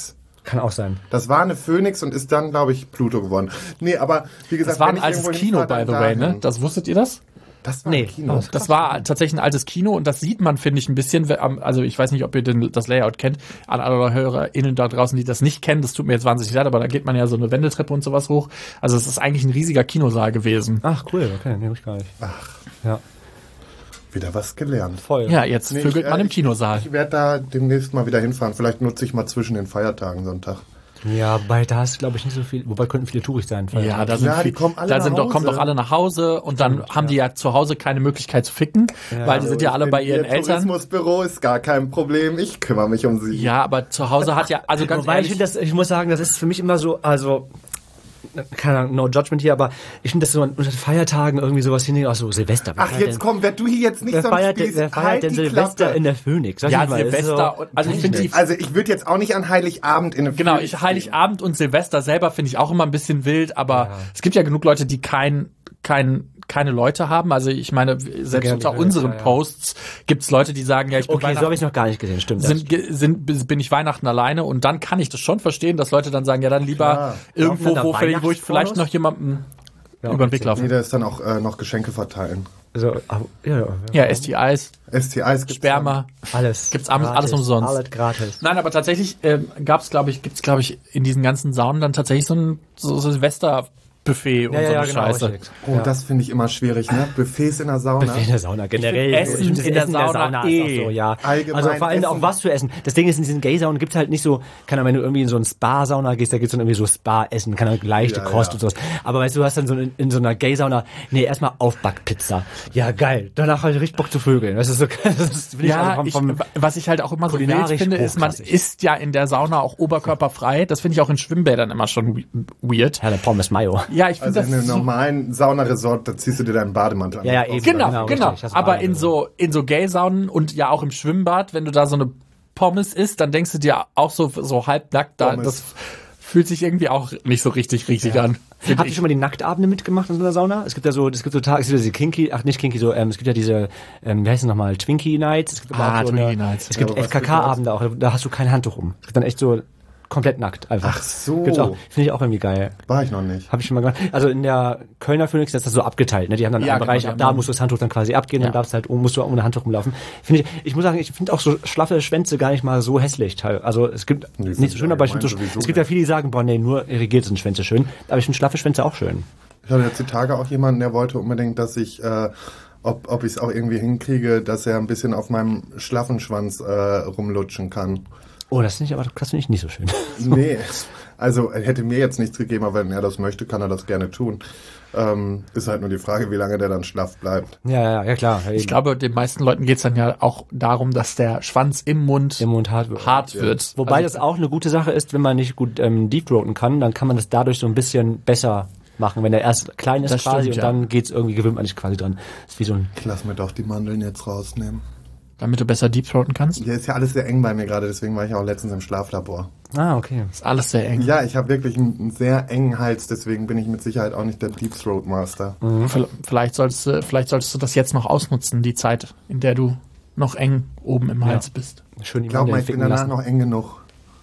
B: Kann auch sein.
A: Das war eine Phoenix und ist dann, glaube ich, Pluto geworden. Nee, aber wie gesagt,
C: Das war
A: wenn
C: ein
A: ich
C: altes
A: irgendwo
C: Kino,
A: hinfahre,
C: by the
A: dann
C: way, ne?
A: dahin.
C: Das wusstet ihr das?
A: Das war
B: Nee.
A: ein Kino.
B: Oh,
C: Das war tatsächlich ein altes Kino und das sieht man, finde ich, ein bisschen, also ich weiß nicht, ob ihr den, das Layout kennt, an alle HörerInnen da draußen, die das nicht kennen, das tut mir jetzt wahnsinnig leid, aber da geht man ja so eine Wendeltreppe und sowas hoch. Also es ist eigentlich ein riesiger Kinosaal gewesen.
B: Ach, cool, okay, nehme ich gar nicht.
A: Ach,
B: Ja,
A: wieder was gelernt.
B: voll.
C: Ja, jetzt
A: Nee,
C: vögelt
A: ich,
C: man
A: äh,
C: im Kinosaal.
A: Ich werde da demnächst mal wieder hinfahren. Vielleicht nutze ich mal zwischen den Feiertagen Sonntag.
B: Ja, bei da ist, glaube ich, nicht so viel, wobei könnten viele Touris sein.
C: Ja, da sind,
A: Ja, die
C: viel,
A: kommen alle
C: da
A: nach
C: sind doch, kommen
A: Hause.
C: doch alle nach Hause und dann haben die ja zu Hause keine Möglichkeit zu ficken, weil die sind ja alle bei ihren
A: Ihr
C: Eltern.
A: Tourismusbüro ist gar kein Problem. Ich kümmere mich um sie.
C: Ja, aber zu Hause hat ja, also ganz
B: Wobei ich
C: ehrlich,
B: finde das, ich muss sagen, das ist für mich immer so, also, keine Ahnung, no judgment hier, aber ich finde das so unter den Feiertagen irgendwie sowas hin, auch so Silvester. Wer
A: Ach,
B: feiert
A: jetzt
B: denn-
A: komm, werd du hier jetzt nicht
B: Wer
A: so ein
B: feiert, denn,
A: Spieß.
B: wer feiert
A: Halt
B: denn
A: die
B: Silvester
A: Klappe.
B: in der Phoenix? Sag
C: ja,
B: ich mal, ist
C: Silvester,
B: so,
C: und, also ich finde die,
A: Also ich würde jetzt auch nicht an Heiligabend in eine
C: genau,
A: Phoenix
C: ich Heiligabend und Silvester selber finde ich auch immer ein bisschen wild, aber es gibt ja genug Leute, die kein, kein, keine Leute haben. Also ich meine, selbst
B: gerne
C: unter
B: gehört,
C: unseren
B: ja, ja.
C: Posts gibt's Leute, die sagen, ja, ich bin
B: Okay, so habe
C: Weihnachten,
B: ich noch gar nicht gesehen, stimmt.
C: sind, ge- sind, bin ich Weihnachten alleine und dann kann ich das schon verstehen, dass Leute dann sagen, ja, dann lieber
A: Klar.
C: irgendwo,
B: Laufen dann
C: wo,
B: da
C: vielleicht- wo ich vielleicht
B: Weihnachtspornos?
C: noch jemanden
B: Ja,
C: über den Weg
A: Nee,
C: laufen.
A: da ist dann auch äh, noch Geschenke verteilen.
B: so, ah, ja, ja,
C: Ja, S T Is,
A: S T Is gibt's
C: Sperma.
B: alles.
C: Gibt's alles
B: gratis,
C: umsonst.
B: Alles gratis.
C: Nein, aber tatsächlich ähm, gab's, glaube ich, gibt's, glaube ich, in diesen ganzen Saunen dann tatsächlich so ein so Silvester-Buffet und
B: Ja,
C: so
B: ja,
C: eine
B: genau,
C: Scheiße.
B: richtig.
A: dann. Oh, das finde ich immer schwierig, ne? Buffets in der Sauna.
B: In der Sauna generell.
C: Ich find Essen in der Sauna
B: ist
C: eh.
B: auch so, ja.
A: Allgemein
B: Also vor allem
A: Essen.
B: auch was für Essen. Das Ding ist, in diesen Gay-Saunen gibt's halt nicht so, keine Ahnung, wenn du irgendwie in so eine Spa-Sauna gehst, da gibt's dann irgendwie so Spa-Essen, keine Ahnung, leichte
A: Ja,
B: Kost
A: ja.
B: und sowas. Aber weißt du, du hast dann so in, in so einer Gay-Sauna, nee, erstmal Aufbackpizza. Ja, geil. Danach halt richtig Bock zu vögeln. Das ist so, das ist, finde
C: Ja,
B: also vom,
C: ich,
B: vom,
C: was ich halt auch immer so wild
B: kulinarisch
C: finde, ist, man
B: hochklassig.
C: isst ja in der Sauna auch oberkörperfrei. Das finde ich auch in Schwimmbädern immer schon we- weird.
B: ja, der Pommes Mayo.
C: Ja, ich finde
A: Also in
C: das
A: einem
C: so,
A: normalen Saunaresort, da ziehst du dir deinen Bademantel an.
B: Ja, ja, eben.
C: genau,
B: Genau,
C: genau.
B: richtig, das
C: Aber
B: war
C: in
B: eine-
C: so in so Gay-Saunen und ja auch im Schwimmbad, wenn du da so eine Pommes isst, dann denkst du dir auch so so halbnackt, da
A: Pommes.
C: das fühlt sich irgendwie auch nicht so richtig richtig an. find
B: Habt ihr
C: ich.
B: schon mal die Nacktabende mitgemacht in so einer Sauna? Es gibt ja so, es gibt so Tage, es gibt ja diese Kinky, ach nicht Kinky, so, ähm, es gibt ja diese, ähm, wie heißt es nochmal, Twinkie Nights. Es gibt aber
C: Ah,
B: auch so
C: Twinkie
B: eine,
C: Nights.
B: Es gibt
A: Ja, aber was
B: F K K-Abende auch, da hast du kein Handtuch um. Es gibt dann echt so komplett nackt einfach.
A: Ach so.
B: Gibt's auch. Finde ich auch irgendwie geil.
A: War ich noch nicht.
B: Habe ich schon mal gemacht. Also in der Kölner Phoenix ist das so abgeteilt, ne? Die haben dann
C: Ja,
B: einen
C: genau,
B: Bereich,
C: die
B: ab
C: haben
B: da
C: dann-
B: musst du das Handtuch dann quasi abgehen,
C: Ja.
B: dann darfst du halt, musst du ohne Handtuch rumlaufen. Finde ich, ich muss sagen, ich finde auch so schlaffe Schwänze gar nicht mal so hässlich. teil- Also es gibt
A: Nee,
B: nicht
A: find
B: so
A: ich
B: schön, aber ich finde so,
A: allgemein sowieso
B: es gibt ja viele, die sagen, boah, nee, nur irrigiert sind Schwänze schön. Aber ich finde schlaffe Schwänze auch schön.
A: Ich hatte jetzt die Tage auch jemanden, der wollte unbedingt, dass ich, äh, ob, ob ich es auch irgendwie hinkriege, dass er ein bisschen auf meinem schlaffen Schwanz äh, rumlutschen kann.
B: Oh, das finde ich aber, das finde ich nicht so schön.
A: Nee, also er hätte mir jetzt nichts gegeben, aber wenn er das möchte, kann er das gerne tun. Ähm, ist halt nur die Frage, wie lange der dann schlaff bleibt.
B: Ja, ja, ja, klar.
C: Ich glaube, den meisten Leuten geht's dann ja auch darum, dass der Schwanz im Mund
B: im Mund hart wird.
C: hart wird.
B: Wobei
C: Also,
B: das auch eine gute Sache ist, wenn man nicht gut ähm, deepthroaten kann, dann kann man das dadurch so ein bisschen besser machen. Wenn er erst klein ist
C: Das
B: quasi
C: stimmt,
B: und
C: ja.
B: dann geht's irgendwie, gewöhnt man sich quasi dran. Das ist wie so ein,
A: Ich lass mir doch die Mandeln jetzt rausnehmen.
C: damit du besser deepthroaten kannst.
A: Hier ist ja alles sehr eng bei mir gerade, deswegen war ich auch letztens im Schlaflabor.
B: ah, okay.
C: Ist alles sehr eng.
A: Ja, ich habe wirklich einen, einen sehr engen Hals, deswegen bin ich mit Sicherheit auch nicht der Deep Throat Master.
C: V- Vielleicht solltest du, vielleicht solltest du das jetzt noch ausnutzen, die Zeit, in der du noch eng oben im Hals bist.
B: Schön die
A: Ich glaube mal,
B: Mandeln
A: ich bin
B: ficken
A: danach
B: lassen.
A: noch eng genug.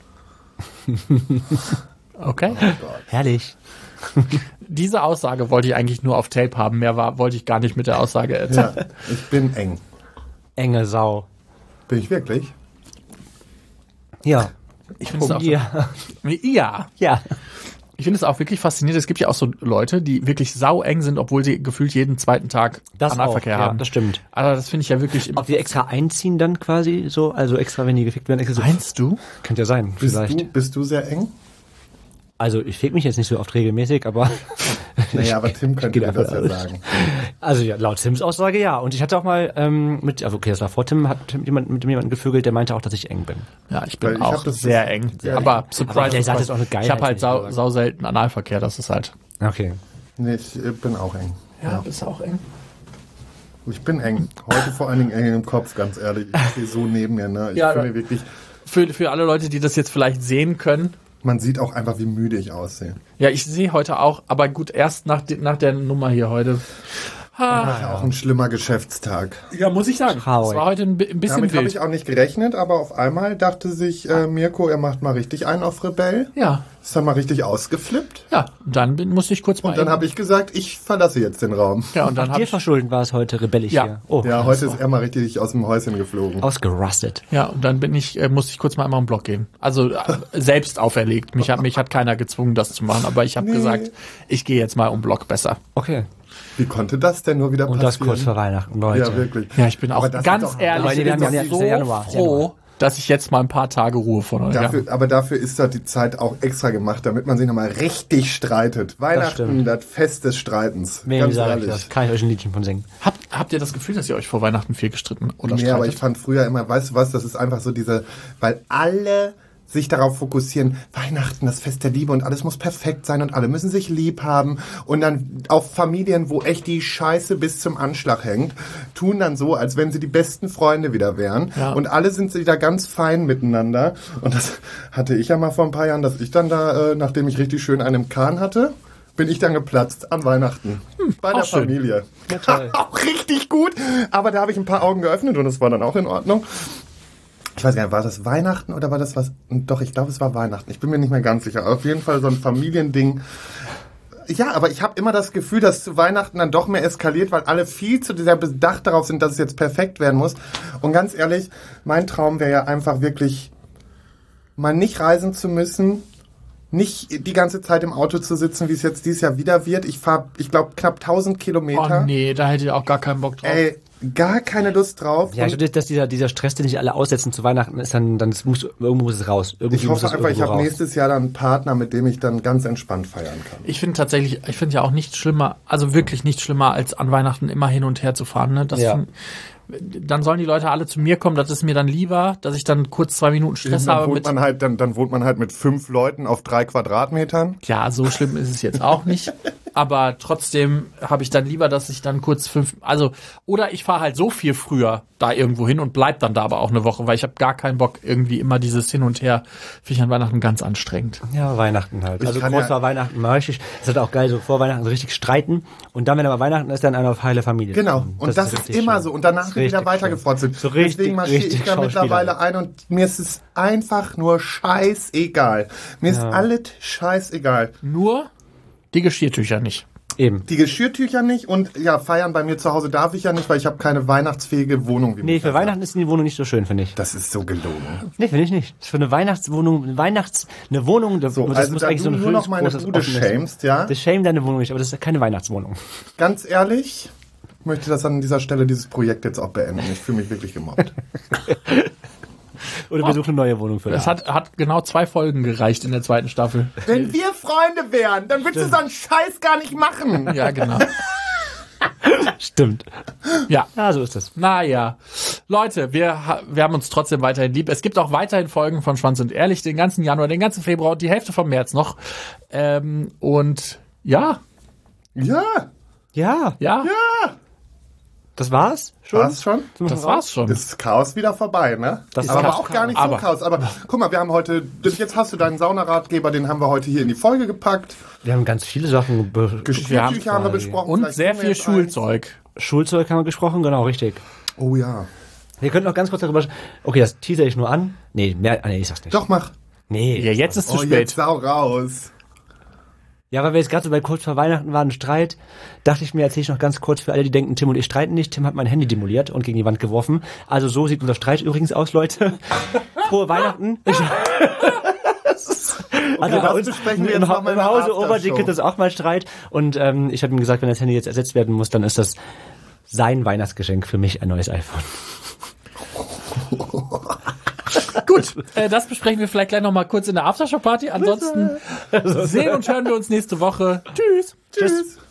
C: Okay.
B: Herrlich.
C: Diese Aussage wollte ich eigentlich nur auf Tape haben. Mehr war, wollte ich gar nicht mit der Aussage erzählen.
A: Ja, ich bin eng.
B: Enge Sau.
A: Bin ich wirklich?
B: Ja.
C: Ich finde es auch,
B: Ja.
C: ja.
B: Ja.
C: Ich finde es auch wirklich faszinierend. Es gibt ja auch so Leute, die wirklich saueng sind, obwohl sie gefühlt jeden zweiten Tag
B: Das
C: Analverkehr
B: auch, ja,
C: haben.
B: das stimmt.
C: Aber das finde ich ja wirklich.
B: Ob die extra einziehen dann quasi so, also extra, wenn die gefickt werden, extra so.
C: Meinst du?
B: Könnte ja sein,
A: Bist
B: vielleicht.
A: du, bist du sehr eng?
B: Also ich fick mich jetzt nicht so oft regelmäßig, aber
A: Naja, aber Tim könnte
B: Geht
A: dir das ja
B: davon aus.
A: sagen.
B: also ja, laut Tims Aussage ja. Und ich hatte auch mal ähm, mit, also okay, das war vor Tim, hat Tim jemand, mit jemandem gevögelt, der meinte auch, dass ich eng bin.
C: Ja, ich
A: Weil
C: bin
A: ich
C: auch
A: hab das-
C: sehr eng.
A: Ja,
C: aber surprise,
B: aber der sagt
C: surprise.
B: jetzt auch eine Geilheit,
C: Ich habe halt
B: nicht,
C: sau,
B: aber-
C: sau selten Analverkehr. Das ist halt.
B: Okay.
A: Nee, ich äh, bin auch eng.
C: Ja, bist du auch eng?
A: Ich bin eng. Heute vor allen Dingen eng im Kopf, ganz ehrlich. Ich stehe so neben mir, ne? Ich
C: Ja,
A: finde wirklich,
C: Für, für alle Leute, die das jetzt vielleicht sehen können.
A: man sieht auch einfach, wie müde ich aussehe.
C: Ja, ich sehe heute auch, aber gut, erst nach, de- nach der Nummer hier heute.
A: Das war auch ein schlimmer Geschäftstag.
C: Ja, muss ich sagen.
B: Traurig.
C: Es war heute ein, bi- ein bisschen
A: Damit habe
C: wild.
A: ich auch nicht gerechnet, aber auf einmal dachte sich äh, Mirko, er macht mal richtig einen auf Rebell.
C: Ja,
A: Ist dann mal richtig ausgeflippt.
C: ja. Und dann bin, musste ich kurz mal.
A: Und dann habe ich gesagt, ich verlasse jetzt den Raum.
C: ja, und dann habe
B: Dir
C: ich,
B: verschulden war es heute rebellisch
C: Ja.
B: hier. Oh,
A: Ja, heute ist er mal richtig aus dem Häuschen geflogen.
B: ausgerustet.
C: ja, und dann bin ich, äh, musste ich kurz mal einmal im Block gehen. Also äh, selbst auferlegt. Mich hat, mich hat keiner gezwungen, das zu machen, aber ich habe
A: Nee.
C: gesagt, ich gehe jetzt mal um Block besser.
B: Okay.
A: Wie konnte das denn nur wieder
B: Und
A: passieren?
B: das kurz vor Weihnachten, Leute.
A: Ja, wirklich.
C: Ja, ich bin auch
A: Aber das ist
C: ganz
A: doch-
C: ehrlich,
B: Leute,
C: ich
B: wir
C: bin
B: haben ja-
C: so
B: ist ja Januar, ist
C: froh,
B: Januar.
C: dass ich jetzt mal ein paar Tage Ruhe von euch habe.
A: Dafür, aber dafür ist da die Zeit auch extra gemacht, damit man sich nochmal richtig streitet. Weihnachten,
B: stimmt.
A: das Fest des Streitens.
B: Wem
A: Ganz
B: sage ich
A: ehrlich.
B: das? Kann ich euch ein Liedchen von singen.
C: Habt, habt ihr das Gefühl, dass ihr euch vor Weihnachten viel gestritten oder
A: Nee, aber ich
C: streitet?
A: fand früher immer, weißt du was, das ist einfach so diese, weil alle sich darauf fokussieren, Weihnachten, das Fest der Liebe und alles muss perfekt sein und alle müssen sich lieb haben und dann auf Familien, wo echt die Scheiße bis zum Anschlag hängt, tun dann so, als wenn sie die besten Freunde wieder wären
C: Ja.
A: und alle sind wieder ganz fein miteinander und das hatte ich ja mal vor ein paar Jahren, dass ich dann da, äh, nachdem ich richtig schön einen im Kahn hatte, bin ich dann geplatzt an Weihnachten. Bei der
C: auch schön.
A: Familie.
B: Ja, toll.
A: Auch richtig gut, aber da habe ich ein paar Augen geöffnet und es war dann auch in Ordnung. Ich weiß gar nicht, war das Weihnachten oder war das was? Doch, ich glaube, es war Weihnachten. Ich bin mir nicht mehr ganz sicher. Auf jeden Fall so ein Familiending. Ja, aber ich habe immer das Gefühl, dass zu Weihnachten dann doch mehr eskaliert, weil alle viel zu sehr bedacht darauf sind, dass es jetzt perfekt werden muss. Und ganz ehrlich, mein Traum wäre ja einfach wirklich, mal nicht reisen zu müssen, nicht die ganze Zeit im Auto zu sitzen, wie es jetzt dieses Jahr wieder wird. Ich fahre, ich glaube, knapp tausend Kilometer.
C: Oh nee, da hätte ich auch gar keinen Bock drauf.
A: Ey, gar keine Lust drauf.
B: Ja, ich
A: Und
B: glaube, dass dieser, dieser Stress, den sich alle aussetzen zu Weihnachten, ist dann, dann es muss, irgendwo muss es raus. Irgendwie
A: ich
B: muss
A: hoffe
B: es
A: einfach, ich
B: irgendwo
A: habe
B: raus.
A: nächstes Jahr dann einen Partner, mit dem ich dann ganz entspannt feiern kann.
C: Ich finde tatsächlich, ich finde ja auch nichts schlimmer, also wirklich nichts schlimmer, als an Weihnachten immer hin und her zu fahren. Ne? Das
B: Ja.
C: find, dann sollen die Leute alle zu mir kommen, das ist mir dann lieber, dass ich dann kurz zwei Minuten Stress
A: Dann
C: habe
A: wohnt,
C: mit.
A: man halt, dann, dann wohnt man halt mit fünf Leuten auf drei Quadratmetern.
C: Ja, so schlimm ist es jetzt auch nicht. Aber trotzdem habe ich dann lieber, dass ich dann kurz fünf, also, oder ich fahre halt so viel früher da irgendwo hin und bleib dann da aber auch eine Woche, weil ich habe gar keinen Bock, irgendwie immer dieses Hin und Her, finde ich an Weihnachten ganz anstrengend.
B: Ja, Weihnachten halt.
A: Ich
B: Also
A: kann
B: kurz
A: ja-
B: vor Weihnachten mal richtig, das ist halt auch geil, so vor Weihnachten so richtig streiten und dann, wenn aber Weihnachten ist, dann einer auf heile Familie.
A: Genau. Und das, ist,
B: richtig
A: immer
B: schön.
A: so. Und danach
B: Das ist
A: wird wieder
B: richtig
A: weitergefrotzelt.
B: schön. So richtig,
A: Deswegen marschiere ich
B: richtig
A: da mittlerweile ein und mir ist es einfach nur scheißegal. Mir ist alles scheißegal.
C: Nur die Geschirrtücher nicht.
B: Eben.
A: Die Geschirrtücher nicht und ja, feiern bei mir zu Hause darf ich ja nicht, weil ich habe keine weihnachtsfähige Wohnung. Wie
B: Nee,
A: Mika
B: für
A: sagt.
B: Weihnachten ist die Wohnung nicht so schön, finde ich.
A: Das ist so gelogen.
B: Nee, finde ich nicht. Das ist für eine Weihnachtswohnung, eine Weihnachts, eine Wohnung, das,
A: So,
B: das
A: also
B: muss
A: da
B: eigentlich
A: du
B: so ein
A: nur
B: schönes,
A: noch meine
B: großes,
A: Bude
B: offenes-
A: schämst, ja?
B: Das schämt deine Wohnung nicht, aber das ist keine Weihnachtswohnung.
A: Ganz ehrlich, ich möchte das an dieser Stelle, dieses Projekt jetzt auch beenden. Ich fühle mich wirklich gemobbt.
B: Oder wir suchen eine neue Wohnung für
C: Das
B: das.
C: hat, hat genau zwei Folgen gereicht in der zweiten Staffel.
A: Wenn wir Freunde wären, dann würdest du so einen Scheiß gar nicht machen.
C: Ja, genau.
B: Stimmt.
C: Ja.
B: Ja, so ist das.
C: Naja, Leute, wir, ha- wir haben uns trotzdem weiterhin lieb. Es gibt auch weiterhin Folgen von Schwanz und Ehrlich, den ganzen Januar, den ganzen Februar und die Hälfte vom März noch. Ähm, und ja,
A: Ja,
B: Ja,
C: ja,
A: ja.
B: das war's schon.
A: War's schon?
C: das war's schon.
A: Das Chaos wieder vorbei, ne?
B: Das
A: aber,
B: ist
A: aber
B: Chaos.
A: auch gar nicht so
C: Aber-
A: Chaos. Aber guck mal, wir haben heute, jetzt hast du deinen Saunaratgeber, den haben wir heute hier in die Folge gepackt.
B: Wir haben ganz viele Sachen. Be
A: Geschirrtücher haben wir
B: quasi.
A: besprochen.
C: Und
A: Vielleicht
C: sehr
A: tun wir
C: viel
A: jetzt eins.
C: Schulzeug.
B: Schulzeug haben wir gesprochen, genau, richtig.
A: Oh ja.
B: Wir könnten noch ganz kurz darüber. Okay, das teaser ich nur an. Nee, mehr, ah, nee, ich sag's nicht.
A: Doch, mach.
B: Nee.
C: Ja, jetzt ist zu
A: Oh,
C: spät.
A: jetzt sau raus.
B: Ja, weil wir jetzt gerade so bei kurz vor Weihnachten waren, ein Streit, dachte ich mir, erzähle ich noch ganz kurz für alle, die denken, Tim und ich streiten nicht. Tim hat mein Handy demoliert und gegen die Wand geworfen. Also so sieht unser Streit übrigens aus, Leute. Frohe Weihnachten. Ich, also
A: das
B: bei uns
A: besprechen wir
B: im,
A: jetzt
B: Ha-
A: noch mal in
B: im
A: der
B: Hause
A: Aftershow.
B: Oberdick gibt es auch mal Streit. Und ähm, ich habe ihm gesagt, wenn das Handy jetzt ersetzt werden muss, dann ist das sein Weihnachtsgeschenk für mich, ein neues iPhone.
C: Gut, äh, das besprechen wir vielleicht gleich noch mal kurz in der Aftershow-Party. Ansonsten sehen und hören wir uns nächste Woche. Tschüss.
A: Tschüss.